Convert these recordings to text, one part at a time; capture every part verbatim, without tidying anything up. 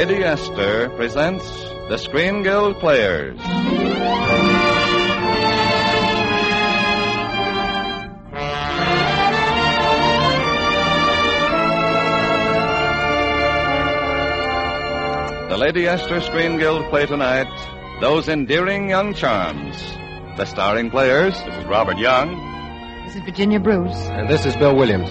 Lady Esther presents the Screen Guild Players. The Lady Esther Screen Guild play tonight, Those Endearing Young Charms. The starring players. This is Robert Young. This is Virginia Bruce. And this is Bill Williams.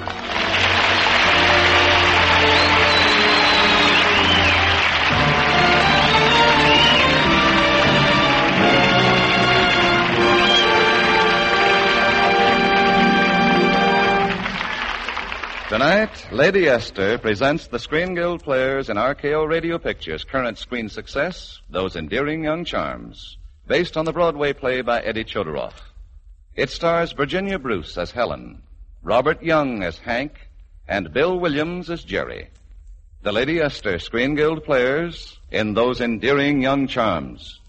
Tonight, Lady Esther presents the Screen Guild Players in R K O Radio Pictures' current screen success, Those Endearing Young Charms, based on the Broadway play by Eddie Chodoroff. It stars Virginia Bruce as Helen, Robert Young as Hank, and Bill Williams as Jerry. The Lady Esther Screen Guild Players in Those Endearing Young Charms.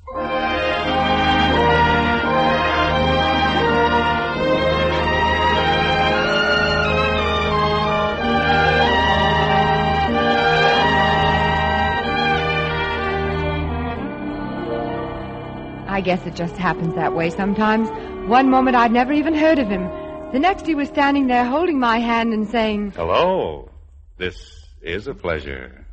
I guess it just happens that way sometimes. One moment I'd never even heard of him. The next he was standing there holding my hand and saying, Hello. This is a pleasure.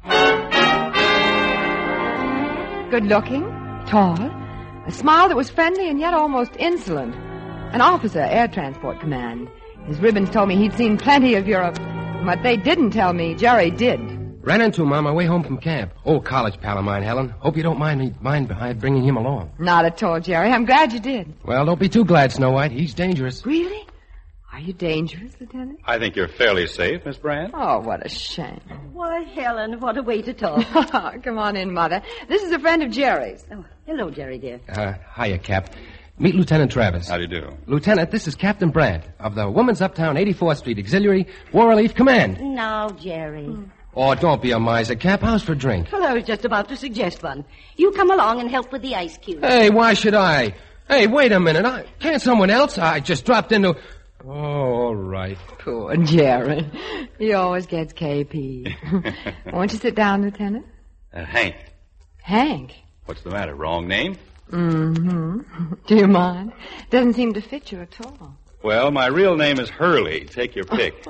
Good looking, tall, a smile that was friendly and yet almost insolent. An officer, Air Transport Command. His ribbons told me he'd seen plenty of Europe. What they didn't tell me, Jerry did. Ran into him on my way home from camp. Old college pal of mine, Helen. Hope you don't mind me mind behind bringing him along. Not at all, Jerry. I'm glad you did. Well, don't be too glad, Snow White. He's dangerous. Really? Are you dangerous, Lieutenant? I think you're fairly safe, Miss Brand. Oh, what a shame. Why, Helen, what a way to talk. Come on in, Mother. This is a friend of Jerry's. Oh, hello, Jerry, dear. Uh, hiya, Cap. Meet Lieutenant Travis. How do you do? Lieutenant, this is Captain Brandt of the Woman's Uptown eighty-fourth Street Auxiliary War Relief Command. Now, Jerry. Hmm. Oh, don't be a miser, Cap. How's for a drink? Well, I was just about to suggest one. You come along and help with the ice cube. Hey, why should I? Hey, wait a minute. I, can't someone else? I just dropped into... Oh, all right. Poor Jerry. He always gets K P. Won't you sit down, Lieutenant? Uh, Hank. Hank? What's the matter? Wrong name? Mm-hmm. Do you mind? Doesn't seem to fit you at all. Well, my real name is Hurley. Take your pick.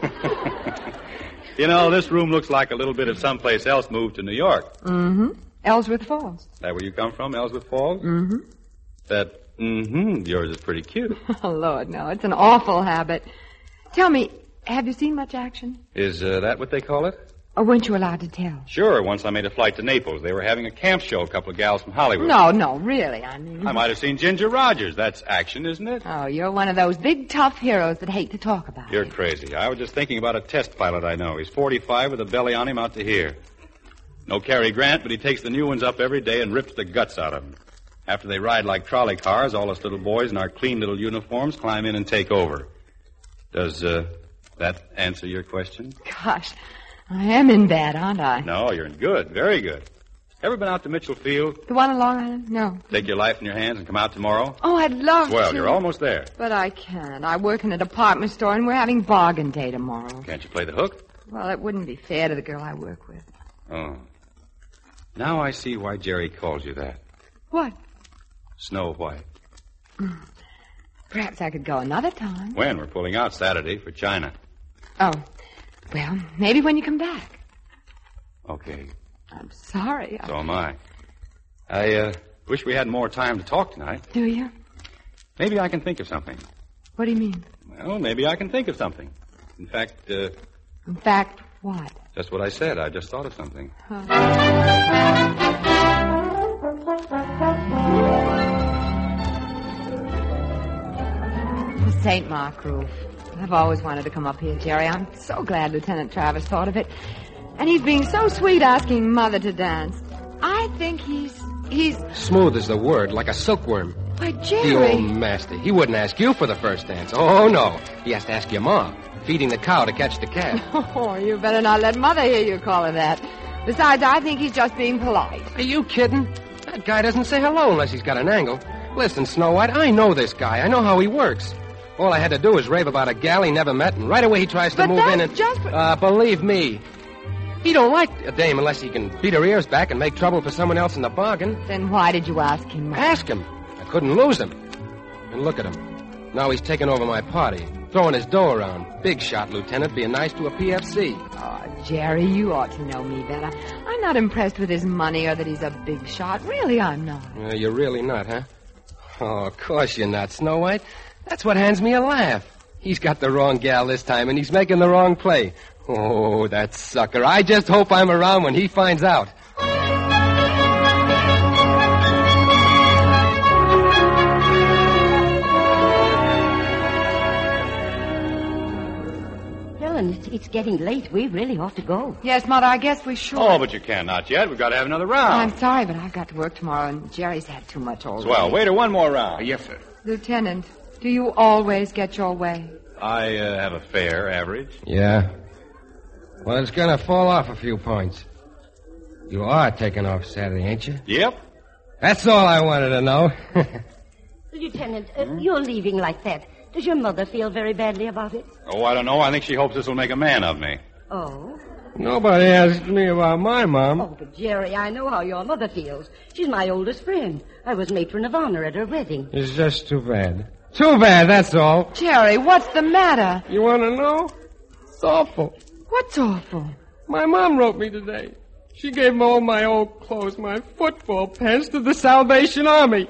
You know, this room looks like a little bit of someplace else moved to New York. Mm-hmm. Ellsworth Falls. That where you come from, Ellsworth Falls? Mm-hmm. That, mm-hmm, yours is pretty cute. Oh, Lord, no. It's an awful habit. Tell me, have you seen much action? Is uh, that what they call it? Or weren't you allowed to tell? Sure. Once I made a flight to Naples. They were having a camp show, a couple of gals from Hollywood. No, no, really, I mean... I might have seen Ginger Rogers. That's action, isn't it? Oh, you're one of those big, tough heroes that hate to talk about You're it. crazy. I was just thinking about a test pilot I know. He's forty-five with a belly on him out to here. No Cary Grant, but he takes the new ones up every day and rips the guts out of them. After they ride like trolley cars, all us little boys in our clean little uniforms climb in and take over. Does uh, that answer your question? Gosh, I am in bad, aren't I? No, you're in good. Very good. Ever been out to Mitchell Field? The one on Long Island? No. Take your life in your hands and come out tomorrow? Oh, I'd love Well, to. you're almost there. But I can't. I work in a department store, and we're having bargain day tomorrow. Can't you play the hook? Well, it wouldn't be fair to the girl I work with. Oh. Now I see why Jerry calls you that. What? Snow White. Perhaps I could go another time. When? We're pulling out Saturday for China. Oh. Well, maybe when you come back. Okay. I'm sorry. I... So am I. I, uh, wish we had more time to talk tonight. Do you? Maybe I can think of something. What do you mean? Well, maybe I can think of something. In fact, uh... In fact, what? Just what I said. I just thought of something. Huh. The Saint Mark roof. I've always wanted to come up here, Jerry. I'm so glad Lieutenant Travis thought of it. And he's being so sweet asking Mother to dance. I think he's... he's... Smooth is the word, like a silkworm. Why, Jerry... The old master. He wouldn't ask you for the first dance. Oh, no. He has to ask your mom, feeding the cow to catch the calf. Oh, you better not let Mother hear you call her that. Besides, I think he's just being polite. Are you kidding? That guy doesn't say hello unless he's got an angle. Listen, Snow White, I know this guy. I know how he works. All I had to do was rave about a gal he never met, and right away he tries to but move that's in and... just... Uh, believe me, He don't like a dame unless he can beat her ears back and make trouble for someone else in the bargain. Then why did you ask him? Ask him. I couldn't lose him. And look at him. Now he's taking over my party, throwing his dough around. Big shot, Lieutenant, being nice to a P F C. Oh, Jerry, you ought to know me better. I'm not impressed with his money or that he's a big shot. Really, I'm not. Uh, you're really not, huh? Oh, of course you're not, Snow White. That's what hands me a laugh. He's got the wrong gal this time, and he's making the wrong play. Oh, that sucker. I just hope I'm around when he finds out. Helen, it's, it's getting late. We really ought to go. Yes, Mother, I guess we should. Oh, but you can't, not yet. We've got to have another round. I'm sorry, but I've got to work tomorrow, and Jerry's had too much already. Swell. Waiter, one more round. Yes, sir. Lieutenant, do you always get your way? I uh, have a fair average. Yeah. Well, it's gonna fall off a few points. You are taking off Saturday, ain't you? Yep. That's all I wanted to know. Lieutenant, uh, you're leaving like that. Does your mother feel very badly about it? Oh, I don't know. I think she hopes this will make a man of me. Oh? Nobody asked me about my mom. Oh, but Jerry, I know how your mother feels. She's my oldest friend. I was matron of honor at her wedding. It's just too bad. Too bad, that's all. Jerry, what's the matter? You want to know? It's awful. What's awful? My mom wrote me today. She gave all my old clothes, my football pants, to the Salvation Army.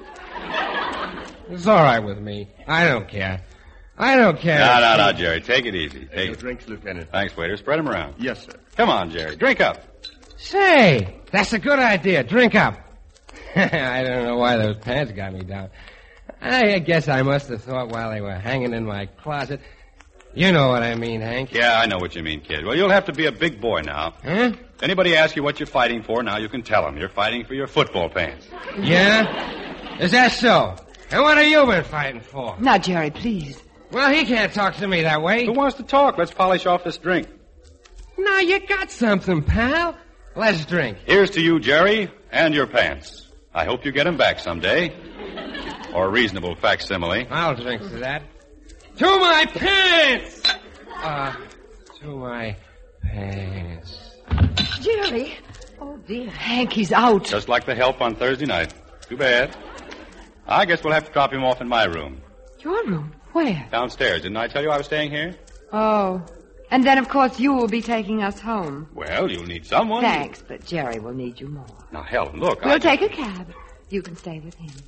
It's all right with me. I don't care. I don't care. No, no, no, Jerry. Take it easy. Take Your it. drinks, Lieutenant. Thanks, waiter. Spread them around. Yes, sir. Come on, Jerry. Drink up. Say, that's a good idea. Drink up. I don't know why those pants got me down. I guess I must have thought while they were hanging in my closet. You know what I mean, Hank. Yeah, I know what you mean, kid. Well, you'll have to be a big boy now. Huh? Anybody ask you what you're fighting for, now you can tell them. You're fighting for your football pants. Yeah? Is that so? And what have you been fighting for? Now, Jerry, please. Well, he can't talk to me that way. Who wants to talk? Let's polish off this drink. Now, you got something, pal. Let's drink. Here's to you, Jerry, and your pants. I hope you get them back someday. Or a reasonable facsimile. I'll drink to that. To my pants! Uh, to my pants. Jerry! Oh, dear. Hank, he's out. Just like the help on Thursday night. Too bad. I guess we'll have to drop him off in my room. Your room? Where? Downstairs. Didn't I tell you I was staying here? Oh. And then, of course, you will be taking us home. Well, you'll need someone. Thanks, but Jerry will need you more. Now, Helen, look. We'll I... take a cab. You can stay with him.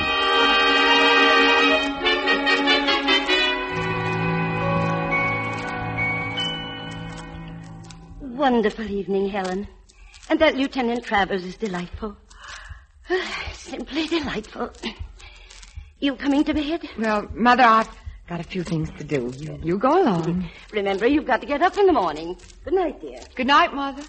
Wonderful evening, Helen. And that Lieutenant Travers is delightful. Simply delightful. You coming to bed? Well, Mother, I've got a few things to do. You, you go along. Remember, you've got to get up in the morning. Good night, dear. Good night, Mother.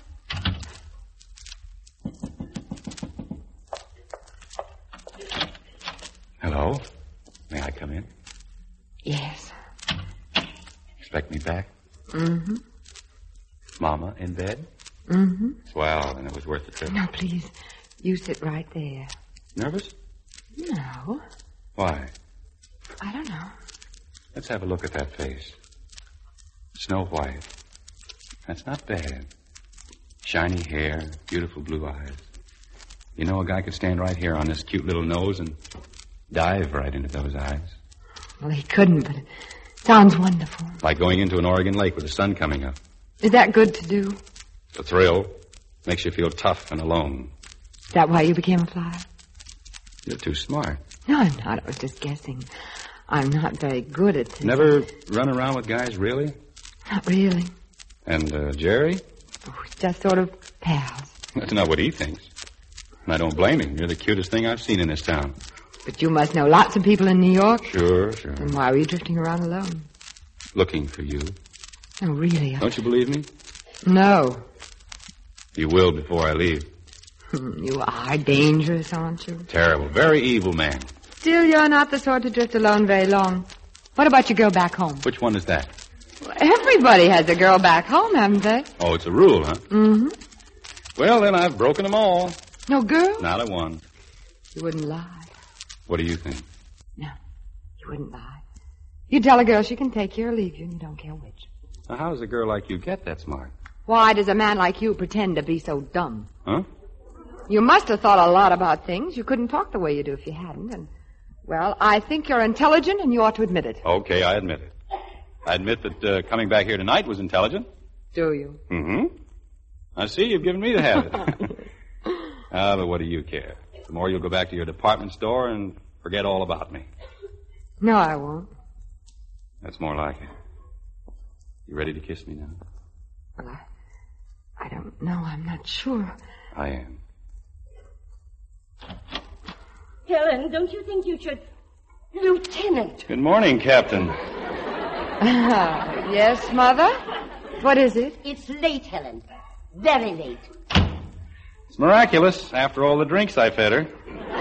Hello? May I come in? Yes. Expect me back? Mm-hmm. Mama in bed? Mm-hmm. Swell, and it was worth the trip. No, please. You sit right there. Nervous? No. Why? I don't know. Let's have a look at that face. Snow White. That's not bad. Shiny hair, beautiful blue eyes. You know, a guy could stand right here on this cute little nose and dive right into those eyes. Well, he couldn't, but it sounds wonderful. Like going into an Oregon lake with the sun coming up. Is that good to do? It's a thrill. Makes you feel tough and alone. Is that why you became a flyer? You're too smart. No, I'm not. I was just guessing. I'm not very good at this. Never run around with guys, really? Not really. And, uh, Jerry? Oh, it's just sort of pals. That's not what he thinks. And I don't blame him. You're the cutest thing I've seen in this town. But you must know lots of people in New York. Sure, sure. And why were you drifting around alone? Looking for you. Oh, really? Don't you believe me? No. You will before I leave. You are dangerous, aren't you? Terrible. Very evil man. Still, you're not the sort to drift alone very long. What about your girl back home? Which one is that? Well, everybody has a girl back home, haven't they? Oh, it's a rule, huh? Mm-hmm. Well, then I've broken them all. No girl? Not a one. You wouldn't lie. What do you think? No, you wouldn't lie. You tell a girl she can take you or leave you, and you don't care which. Now, how does a girl like you get that smart? Why does a man like you pretend to be so dumb? Huh? You must have thought a lot about things. You couldn't talk the way you do if you hadn't. And, well, I think you're intelligent, and you ought to admit it. Okay, I admit it. I admit that uh, coming back here tonight was intelligent. Do you? Mm-hmm. I see you've given me the habit. Ah, but what do you care? The more you'll go back to your department store and forget all about me. No, I won't. That's more like it. You ready to kiss me now? Well, I, I don't know. I'm not sure. I am. Helen, don't you think you should... Lieutenant. Good morning, Captain. Uh, yes, Mother? What is it? It's late, Helen. Very late. It's miraculous, after all the drinks I fed her.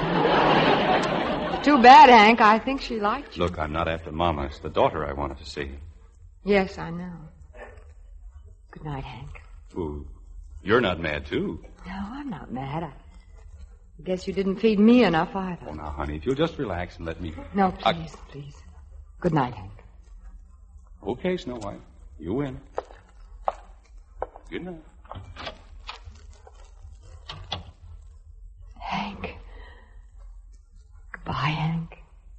Too bad, Hank. I think she liked you. Look, I'm not after Mama. It's the daughter I wanted to see. Yes, I know. Good night, Hank. Ooh, you're not mad, too. No, I'm not mad. I guess you didn't feed me enough either. Oh, now, honey, if you'll just relax and let me... No, please, I... please. Good night, Hank. Okay, Snow White. You win. Good night. Hank. Goodbye, Hank.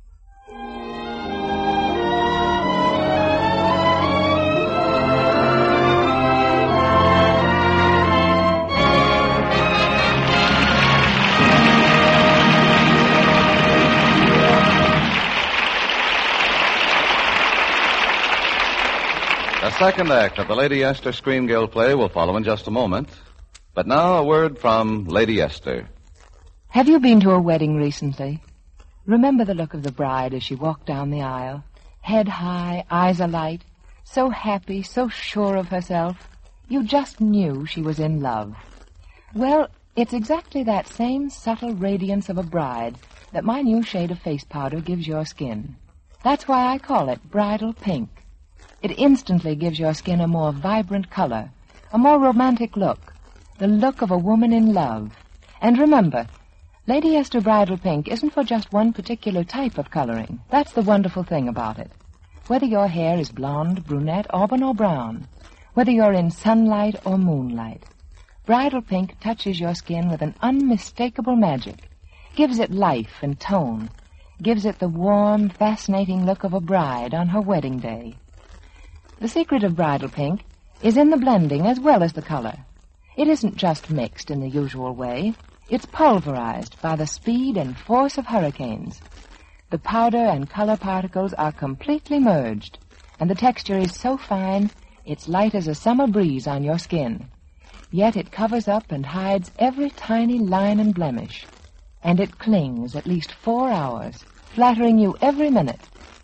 The second act of the Lady Esther Screen Guild play will follow in just a moment. But now a word from Lady Esther. Have you been to a wedding recently? Remember the look of the bride as she walked down the aisle? Head high, eyes alight, so happy, so sure of herself. You just knew she was in love. Well, it's exactly that same subtle radiance of a bride that my new shade of face powder gives your skin. That's why I call it Bridal Pink. It instantly gives your skin a more vibrant color, a more romantic look, the look of a woman in love. And remember, Lady Esther Bridal Pink isn't for just one particular type of coloring. That's the wonderful thing about it. Whether your hair is blonde, brunette, auburn, or brown, whether you're in sunlight or moonlight, Bridal Pink touches your skin with an unmistakable magic, gives it life and tone, gives it the warm, fascinating look of a bride on her wedding day. The secret of Bridal Pink is in the blending as well as the color. It isn't just mixed in the usual way. It's pulverized by the speed and force of hurricanes. The powder and color particles are completely merged, and the texture is so fine it's light as a summer breeze on your skin. Yet it covers up and hides every tiny line and blemish, and it clings at least four hours, flattering you every minute.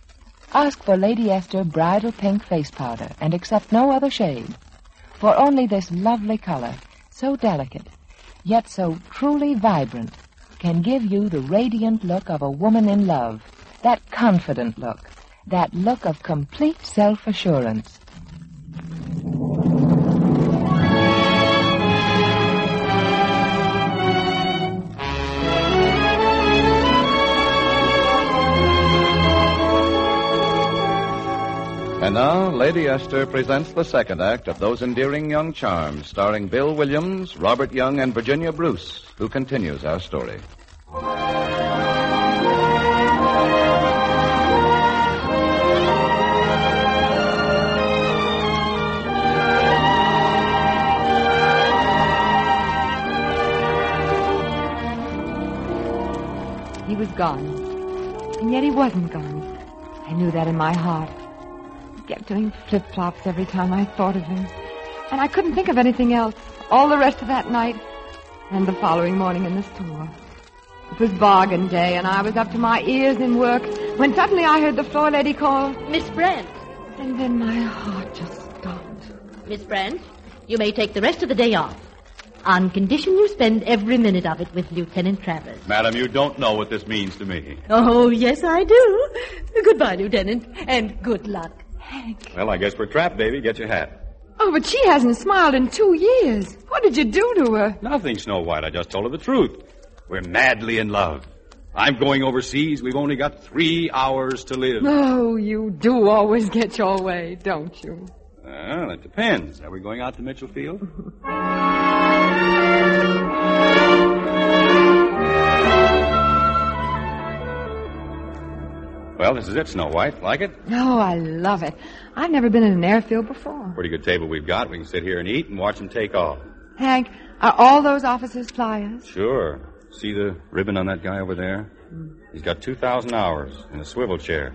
Ask for Lady Esther Bridal Pink Face Powder and accept no other shade, for only this lovely color, so delicate, yet so truly vibrant, can give you the radiant look of a woman in love, that confident look, that look of complete self-assurance. And now, Lady Esther presents the second act of Those Endearing Young Charms, starring Bill Williams, Robert Young, and Virginia Bruce, who continues our story. He was gone, and yet he wasn't gone. I knew that in my heart. I kept doing flip-flops every time I thought of him. And I couldn't think of anything else all the rest of that night and the following morning in the store. It was bargain day, and I was up to my ears in work when suddenly I heard the floor lady call, Miss Brent. And then my heart just stopped. Miss Brent, you may take the rest of the day off, on condition you spend every minute of it with Lieutenant Travers. Madam, you don't know what this means to me. Oh, yes, I do. Goodbye, Lieutenant, and good luck. Hank. Well, I guess we're trapped, baby. Get your hat. Oh, but she hasn't smiled in two years. What did you do to her? Nothing, Snow White. I just told her the truth. We're madly in love. I'm going overseas. We've only got three hours to live. Oh, you do always get your way, don't you? Well, it depends. Are we going out to Mitchell Field? Well, this is it, Snow White. Like it? Oh, I love it. I've never been in an airfield before. Pretty good table we've got. We can sit here and eat and watch them take off. Hank, are all those officers flyers? Sure. See the ribbon on that guy over there? He's got two thousand hours in a swivel chair.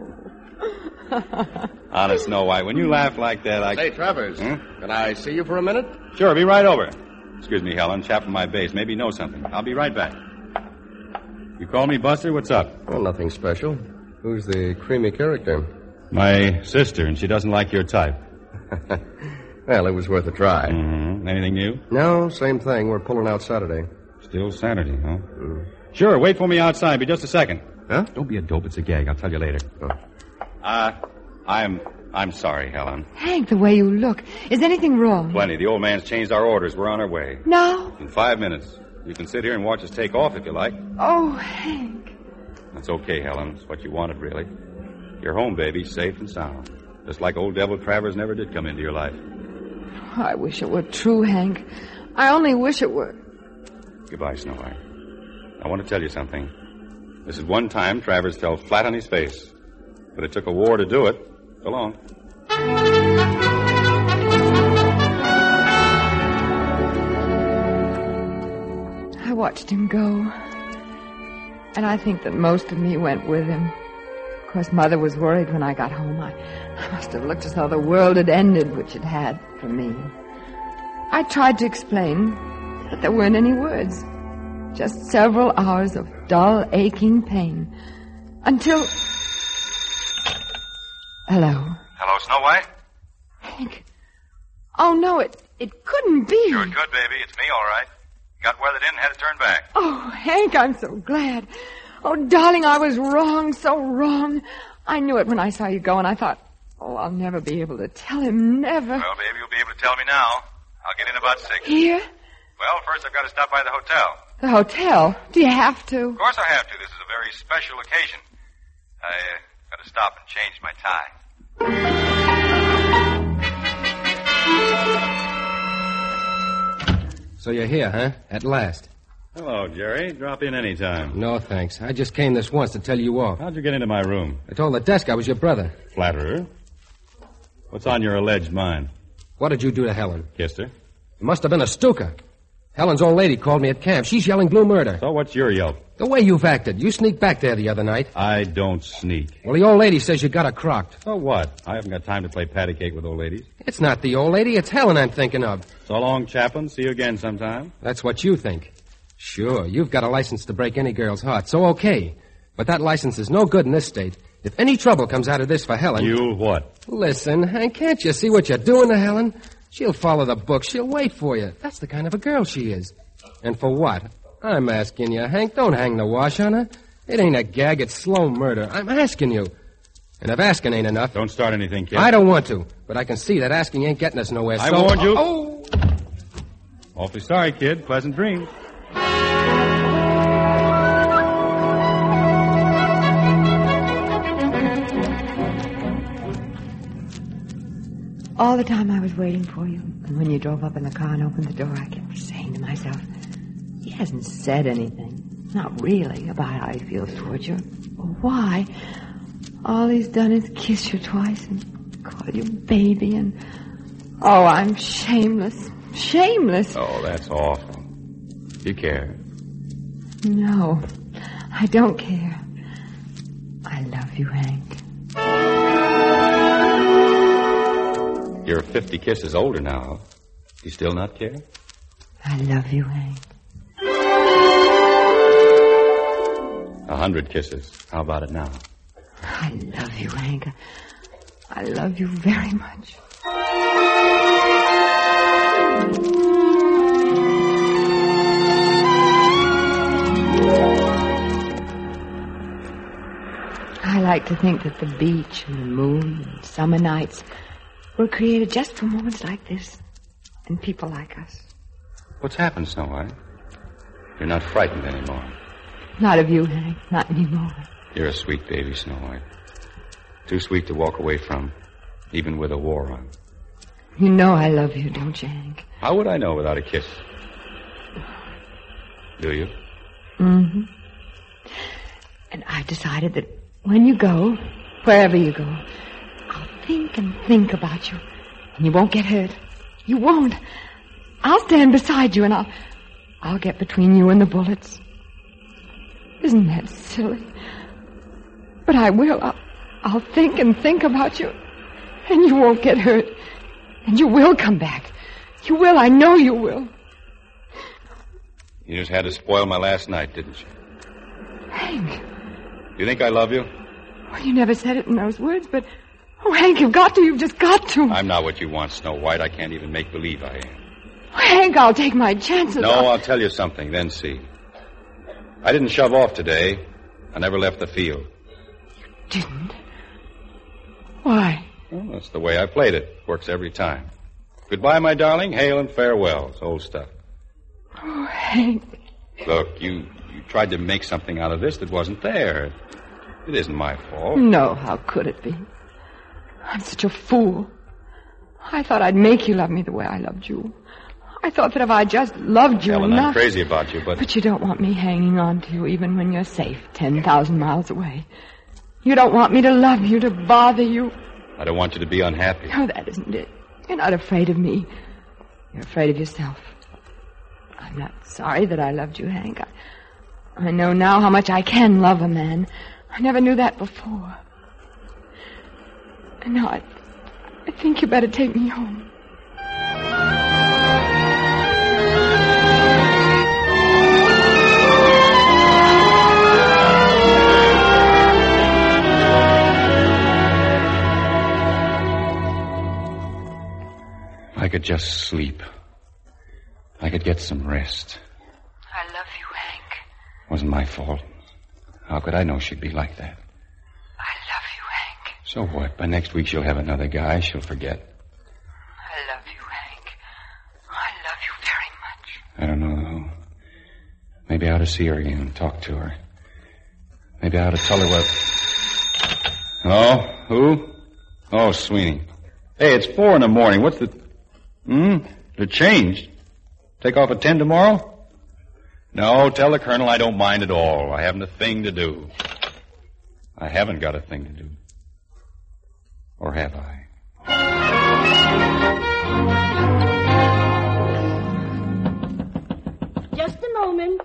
Honest, Snow White, when you laugh like that, I... Say, Travers, Hmm? can I see you for a minute? Sure, be right over. Excuse me, Helen. Chap from my base. Maybe you know something. I'll be right back. You call me Buster? What's up? Well, nothing special. Who's the creamy character? My sister, and she doesn't like your type. Well, it was worth a try. Mm-hmm. Anything new? No, same thing. We're pulling out Saturday. Still Saturday, huh? Mm. Sure, wait for me outside. Be just a second. Huh? Don't be a dope. It's a gag. I'll tell you later. Oh. Uh, I'm... I'm sorry, Helen. Hank, the way you look. Is anything wrong? Plenty. The old man's changed our orders. We're on our way. No? In five minutes. You can sit here and watch us take off if you like. Oh, Hank. That's okay, Helen. It's what you wanted, really. You're home, baby, safe and sound. Just like old Devil Travers never did come into your life. I wish it were true, Hank. I only wish it were. Goodbye, Snow White. I want to tell you something. This is one time Travers fell flat on his face. But it took a war to do it. So long. I watched him go. And I think that most of me went with him. Of course, Mother was worried when I got home. I, I must have looked as though the world had ended, which it had for me. I tried to explain, but there weren't any words. Just several hours of dull, aching pain. Until... Hello? Hello, Snow White? Hank. Oh, no, it, it couldn't be. Sure it could, baby. It's me, all right. Got weathered in and had to turn back. Oh, Hank, I'm so glad. Oh, darling, I was wrong, so wrong. I knew it when I saw you go, and I thought, oh, I'll never be able to tell him, never. Well, baby, you'll be able to tell me now. I'll get in about six. Here? Well, first I've got to stop by the hotel. The hotel? Do you have to? Of course I have to. This is a very special occasion. I uh, got to stop and change my tie. So you're here, huh? At last. Hello, Jerry. Drop in any time. No, thanks. I just came this once to tell you off. How'd you get into my room? I told the desk I was your brother. Flatterer. What's on your alleged mind? What did you do to Helen? Kissed her. It must have been a Stuka. Helen's old lady called me at camp. She's yelling blue murder. So what's your yelp? The way you've acted. You sneaked back there the other night. I don't sneak. Well, the old lady says you got her crocked. So what? I haven't got time to play patty cake with old ladies. It's not the old lady. It's Helen I'm thinking of. So long, Chaplain. See you again sometime. That's what you think. Sure, you've got a license to break any girl's heart, so okay. But that license is no good in this state. If any trouble comes out of this for Helen... You'll what? Listen, Hank, can't you see what you're doing to Helen? She'll follow the book. She'll wait for you. That's the kind of a girl she is. And for what? I'm asking you, Hank, don't hang the wash on her. It ain't a gag, it's slow murder. I'm asking you. And if asking ain't enough... Don't start anything, kid. I don't want to, but I can see that asking ain't getting us nowhere, I so... warned you. Oh! Awfully sorry, kid. Pleasant dreams. All the time I was waiting for you, and when you drove up in the car and opened the door, I kept saying to myself, he hasn't said anything, not really, about how he feels towards you, or why. All he's done is kiss you twice and call you baby, and... Oh, I'm shameless, shameless. Oh, that's awful. You care? No, I don't care. I love you, Hank. You're fifty kisses older now. You still not care? I love you, Hank. A hundred kisses. How about it now? I love you, Hank. I love you very much. I like to think that the beach and the moon and summer nights were created just for moments like this and people like us. What's happened, Snow White? You're not frightened anymore. Not of you, Hank. Not anymore. You're a sweet baby, Snow White. Too sweet to walk away from, even with a war on. You know I love you, don't you, Hank? How would I know without a kiss? Do you? Mm-hmm. And I've decided that when you go, wherever you go, I'll think and think about you. And you won't get hurt. You won't. I'll stand beside you and I'll... I'll get between you and the bullets. Isn't that silly? But I will. I'll, I'll think and think about you. And you won't get hurt. And you will come back. You will. I know you will. You just had to spoil my last night, didn't you? Hank. You think I love you? Well, you never said it in those words, but... Oh, Hank, you've got to. You've just got to. I'm not what you want, Snow White. I can't even make believe I am. Oh, Hank, I'll take my chances. No, I'll... I'll tell you something, then see. I didn't shove off today. I never left the field. You didn't? Why? Well, that's the way I played it. Works every time. Goodbye, my darling. Hail and farewell. It's old stuff. Oh, Hank. Look, you, you tried to make something out of this that wasn't there. It isn't my fault. No, how could it be? I'm such a fool. I thought I'd make you love me the way I loved you. I thought that if I just loved you Helen, enough... I'm crazy about you, but... But you don't want me hanging on to you even when you're safe ten thousand miles away. You don't want me to love you, to bother you. I don't want you to be unhappy. No, that isn't it. You're not afraid of me. You're afraid of yourself. I'm not sorry that I loved you, Hank. I, I know now how much I can love a man. I never knew that before. And now I, I think you better take me home. I could just sleep. I could get some rest. I love you, Hank. It wasn't my fault. How could I know she'd be like that? I love you, Hank. So what? By next week she'll have another guy. She'll forget. I love you, Hank. I love you very much. I don't know, though. Maybe I ought to see her again and talk to her. Maybe I ought to tell her what... Hello? Who? Oh, Sweeney. Hey, it's four in the morning. What's the... Hmm? It changed. Take off at ten tomorrow? No, tell the colonel I don't mind at all. I haven't a thing to do. I haven't got a thing to do. Or have I? Just a moment.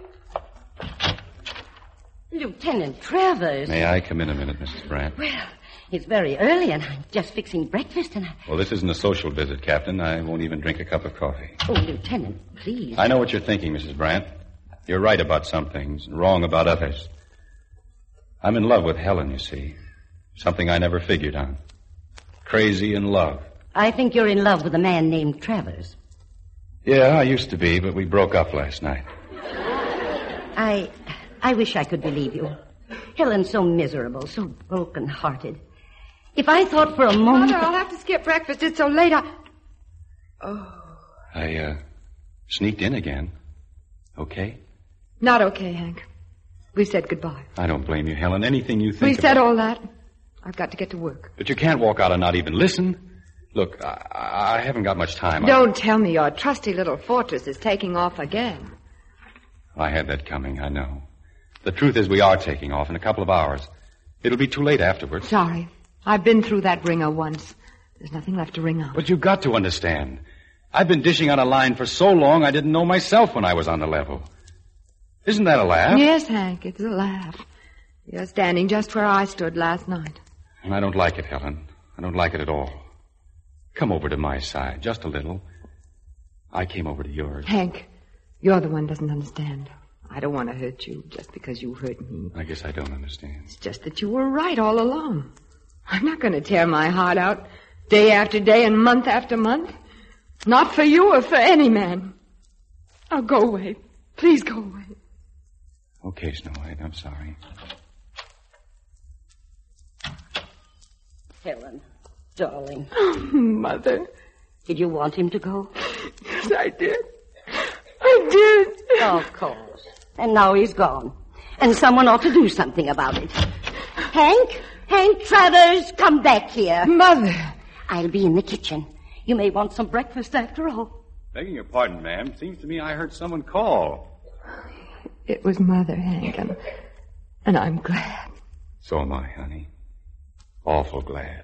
Lieutenant Travers. May I come in a minute, Missus Brandt? Well, it's very early, and I'm just fixing breakfast, and I... Well, this isn't a social visit, Captain. I won't even drink a cup of coffee. Oh, Lieutenant, please. I know what you're thinking, Missus Brandt. You're right about some things, and wrong about others. I'm in love with Helen, you see. Something I never figured on. Crazy in love. I think you're in love with a man named Travers. Yeah, I used to be, but we broke up last night. I... I wish I could believe you. Helen's so miserable, so broken-hearted. If I thought for a moment... Mother, I'll have to skip breakfast. It's so late. I... Oh. I, uh, sneaked in again. Okay? Not okay, Hank. We said goodbye. I don't blame you, Helen. Anything you think We about... said all that. I've got to get to work. But you can't walk out and not even listen. Look, I, I haven't got much time. Don't I... tell me your trusty little fortress is taking off again. I had that coming, I know. The truth is we are taking off in a couple of hours. It'll be too late afterwards. Sorry. I've been through that ringer once. There's nothing left to ring out. But you've got to understand. I've been dishing on a line for so long I didn't know myself when I was on the level. Isn't that a laugh? Yes, Hank, it's a laugh. You're standing just where I stood last night. And I don't like it, Helen. I don't like it at all. Come over to my side, just a little. I came over to yours. Hank, you're the one who doesn't understand. I don't want to hurt you just because you hurt me. I guess I don't understand. It's just that you were right all along. I'm not going to tear my heart out day after day and month after month. Not for you or for any man. Now go away. Please go away. Okay, Snow White, I'm sorry. Helen, darling. Oh, Mother. Did you want him to go? Yes, I did. I did. Of course. And now he's gone. And someone ought to do something about it. Hank? Hank Travers, come back here. Mother. I'll be in the kitchen. You may want some breakfast after all. Begging your pardon, ma'am. Seems to me I heard someone call. It was Mother, Hank, and, and I'm glad. So am I, honey. Awful glad.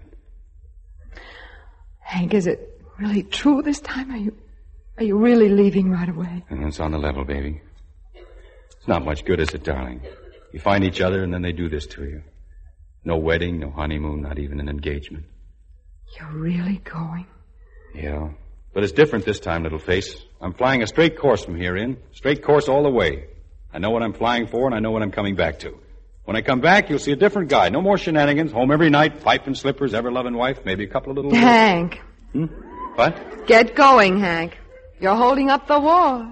Hank, is it really true this time? Are you, are you really leaving right away? And it's on the level, baby. It's not much good, is it, darling? You find each other, and then they do this to you. No wedding, no honeymoon, not even an engagement. You're really going? Yeah. But it's different this time, little face. I'm flying a straight course from here in. Straight course all the way. I know what I'm flying for, and I know what I'm coming back to. When I come back, you'll see a different guy. No more shenanigans. Home every night, pipe and slippers, ever-loving wife, maybe a couple of little... Hank. Hmm? What? Get going, Hank. You're holding up the wall.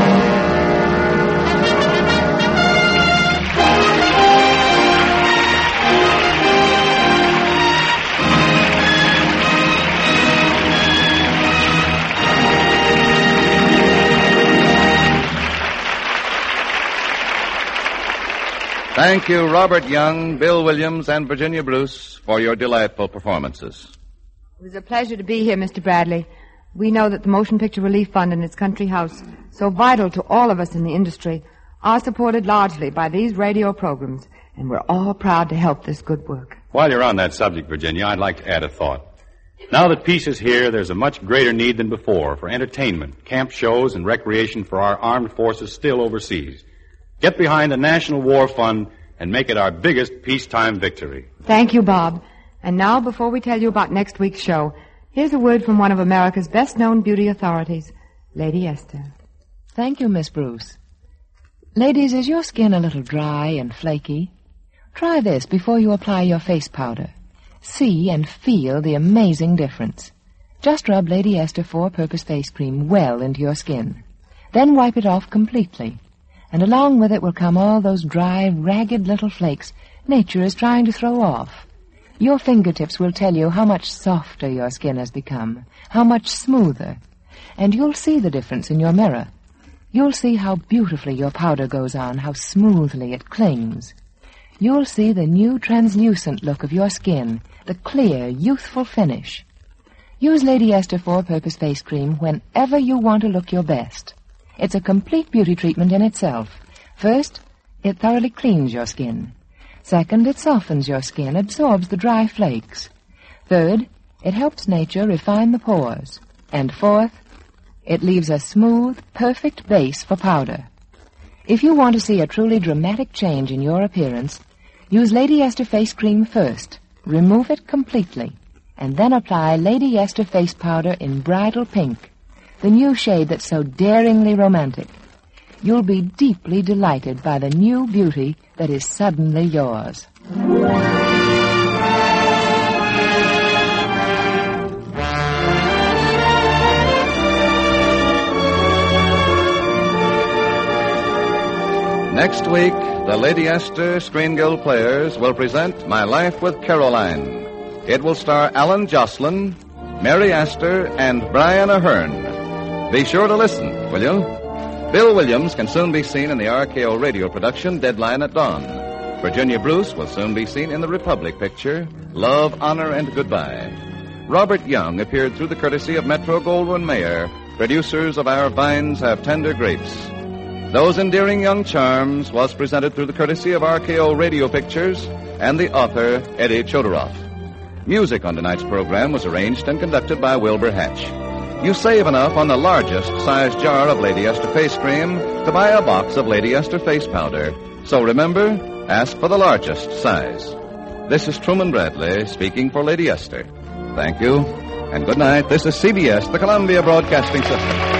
Thank you, Robert Young, Bill Williams, and Virginia Bruce, for your delightful performances. It was a pleasure to be here, Mister Bradley. We know that the Motion Picture Relief Fund and its country house, so vital to all of us in the industry, are supported largely by these radio programs, and we're all proud to help this good work. While you're on that subject, Virginia, I'd like to add a thought. Now that peace is here, there's a much greater need than before for entertainment, camp shows, and recreation for our armed forces still overseas. Get behind the National War Fund and make it our biggest peacetime victory. Thank you, Bob. And now, before we tell you about next week's show, here's a word from one of America's best-known beauty authorities, Lady Esther. Thank you, Miss Bruce. Ladies, is your skin a little dry and flaky? Try this before you apply your face powder. See and feel the amazing difference. Just rub Lady Esther four-purpose face cream well into your skin. Then wipe it off completely. And along with it will come all those dry, ragged little flakes nature is trying to throw off. Your fingertips will tell you how much softer your skin has become, how much smoother. And you'll see the difference in your mirror. You'll see how beautifully your powder goes on, how smoothly it clings. You'll see the new translucent look of your skin, the clear, youthful finish. Use Lady Esther four-purpose face cream whenever you want to look your best. It's a complete beauty treatment in itself. First, it thoroughly cleans your skin. Second, it softens your skin, absorbs the dry flakes. Third, it helps nature refine the pores. And fourth, it leaves a smooth, perfect base for powder. If you want to see a truly dramatic change in your appearance, use Lady Esther face cream first. Remove it completely. And then apply Lady Esther face powder in bridal pink, the new shade that's so daringly romantic. You'll be deeply delighted by the new beauty that is suddenly yours. Next week, the Lady Esther Screen Guild Players will present My Life with Caroline. It will star Alan Jocelyn, Mary Astor, and Brian Ahern. Be sure to listen, will you? Bill Williams can soon be seen in the R K O radio production Deadline at Dawn. Virginia Bruce will soon be seen in the Republic picture Love, Honor, and Goodbye. Robert Young appeared through the courtesy of Metro-Goldwyn-Mayer, producers of Our Vines Have Tender Grapes. Those Endearing Young Charms was presented through the courtesy of R K O Radio Pictures and the author, Eddie Chodoroff. Music on tonight's program was arranged and conducted by Wilbur Hatch. You save enough on the largest size jar of Lady Esther face cream to buy a box of Lady Esther face powder. So remember, ask for the largest size. This is Truman Bradley speaking for Lady Esther. Thank you, and good night. This is C B S, the Columbia Broadcasting System.